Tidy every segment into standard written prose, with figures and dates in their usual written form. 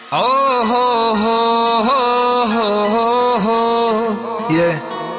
Oh ho ho ho ho ho, yeah.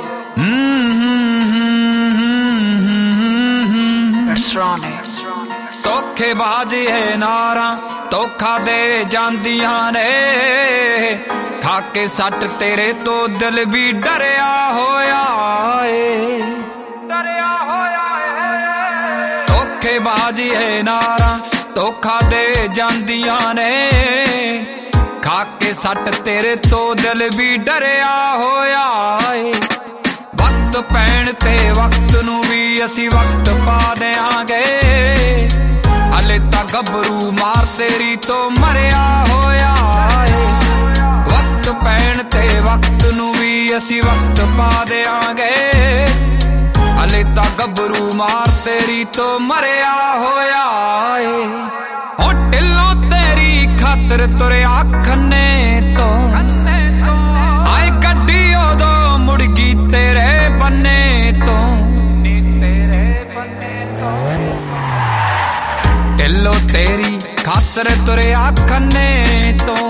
That's Ronnie. ਧੋਖੇਬਾਜ਼ ਹੈ ਨਾਰਾਂ ਧੋਖਾ ਦੇ ਜਾਂਦੀਆਂ ਨੇ, ਖਾ ਕੇ ਸੱਟ ਤੇਰੇ ਤੋਂ ਦਿਲ ਵੀ ਡਰਿਆ ਹੋਇਆ ਏ, ਡਰਿਆ ਹੋਇਆ ਏ। ਧੋਖੇਬਾਜ਼ ਹੈ ਨਾਰਾਂ ਧੋਖਾ ਦੇ ਜਾਂਦੀਆਂ ਨੇ, ਖਾ ਕੇ ਸੱਟ ਤੇਰੇ ਤੋਂ ਦਿਲ ਵੀ ਡਰਿਆ ਹੋਇਆ ਏ। ਵਕਤ ਪੈਣ ਤੇ ਵਕਤ ਨੂੰ ਵੀ ਅਸੀਂ ਵਕਤ ਪਾ ਦਿਆਂਗੇ, ਹਲੇ ਤਾਂ ਗੱਭਰੂ ਮਾਰ ਤੇਰੀ ਤੋਂ ਮਰਿਆ ਹੋਇਆ ਏ। ਵਕਤ ਪੈਣ ਤੇ ਵਕਤ ਨੂੰ ਵੀ ਅਸੀਂ ਵਕਤ ਪਾ ਦਿਆਂਗੇ, ਹਲੇ ਤਾਂ ਗੱਭਰੂ ਮਾਰ ਤੇਰੀ ਤੋਂ ਮਰਿਆ ਹੋਇਆ ਏ। ਉਹ ਢਿੱਲੋਂ ਤੇਰੀ ਖਾਤਰ ਤੁਰਿਆ ਖੰਨੇ ਤੋਂ, ਆਏ ਗੱਡੀ ਉਦੋਂ ਮੁੜ ਗਈ ਤੇਰੇ ਬੰਨੇ ਤੋਂ। ਢਿੱਲੋਂ ਤੇਰੀ ਖਾਤਰ ਤੁਰਿਆ ਖੰਨੇ ਤੋਂ,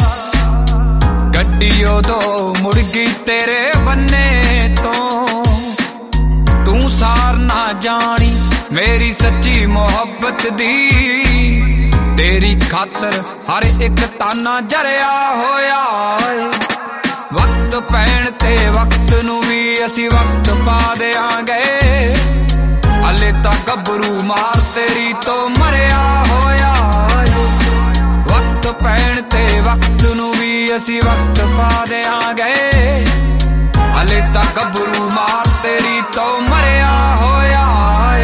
ਗੱਡੀ ਉਦੋਂ ਮੁੜ ਗਈ ਤੇਰੇ ਬੰਨੇ ਤੋਂ। ਤੂੰ ਸਾਰ ਨਾ ਜਾਣੀ ਮੇਰੀ ਸੱਚੀ ਮੁਹੱਬਤ ਦੀ, ਤੇਰੀ ਖਾਤਰ ਹਰ ਇੱਕ ਤਾਨਾ ਜਰਿਆ ਹੋਇਆ ਏ। ਵਕਤ ਪੈਣ ਤੇ ਵਕਤ ਨੂੰ ਵੀ ਅਸੀਂ ਵਕਤ ਪਾ ਦਿਆਂਗੇ, ਹਲੇ ਤਾਂ ਗੱਭਰੂ ਮਾਰ ਤੇਰੀ ਤੋਂ ਮਰਿਆ ਹੋਇਆ ਏ। ਵਕਤ ਪੈਣ ਤੇ ਵਕਤ ਨੂੰ ਵੀ ਅਸੀਂ ਵਕਤ ਪਾ ਦਿਆਂਗੇ, ਹਲੇ ਤਾਂ ਗੱਭਰੂ ਮਾਰ ਤੇਰੀ ਤੋਂ ਮਰਿਆ ਹੋਇਆ ਏ।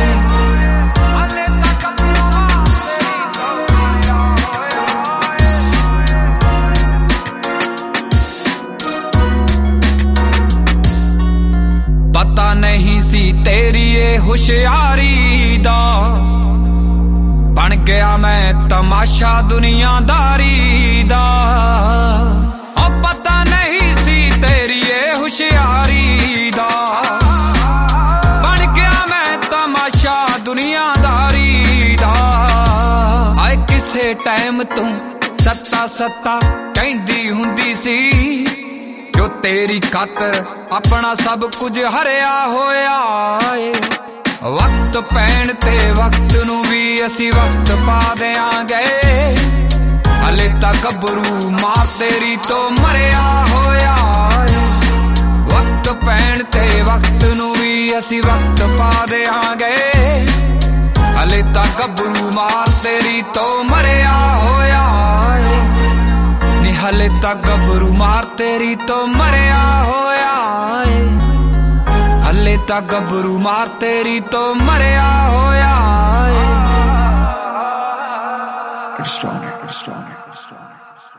ਪਤਾ ਨਹੀਂ ਸੀ ਤੇਰੀ ਇਹ ਹੁਸ਼ਿਆਰੀ ਦਾ, ਬਣ ਗਿਆ ਮੈਂ ਤਮਾਸ਼ਾ ਦੁਨੀਆਦਾਰੀ ਦਾ। ਉਹ ਪਤਾ ਨਹੀਂ ਸੀ ਤੇਰੀ ਇਹ ਹੁਸ਼ਿਆਰੀ ਦਾ, ਬਣ ਗਿਆ ਮੈਂ ਤਮਾਸ਼ਾ ਦੁਨੀਆਦਾਰੀ ਦਾ। ਆਏ ਕਿਸੇ ਟਾਈਮ ਤੂੰ ਸੱਤਾ ਸੱਤਾ ਕਹਿੰਦੀ ਹੁੰਦੀ ਸੀ, ਜੋ ਤੇਰੀ ਖਾਤਰ ਆਪਣਾ ਸਭ ਕੁਝ ਹਰਿਆ ਹੋਇਆ ਏ। ਵਕਤ ਪੈਣ ਤੇ ਵਕਤ ਨੂੰ ਵੀ ਅਸੀਂ ਵਕਤ ਪਾ ਦਿਆਂਗੇ, ਹਲੇ ਤਾਂ ਗੱਭਰੂ ਮਾਰ ਤੇਰੀ ਤੋਂ ਮਰਿਆ ਹੋਇਆ ਏ। ਵਕਤ ਪੈਣ ਤੇ ਵਕਤ ਨੂੰ ਵੀ ਅਸੀਂ ਵਕਤ ਪਾ ਦਿਆਂਗੇ, ਹਲੇ ਤਾਂ ਗੱਭਰੂ ਮਾਰ ਤੇਰੀ ਤੋਂ ਮਰਿਆ ਹੋਇਆ ਏ। ਨੀ ਹਲੇ ਤਾਂ ਗੱਭਰੂ ਮਾਰ ਤੇਰੀ ਤੋਂ ਮਰਿਆ ਹੋਇਆ ਏ, ਹਲੇ ਤਾਂ ਗੱਭਰੂ ਮਾਰ ਤੇਰੀ ਤੋਂ ਮਰਿਆ ਹੋਇਆ ਏ।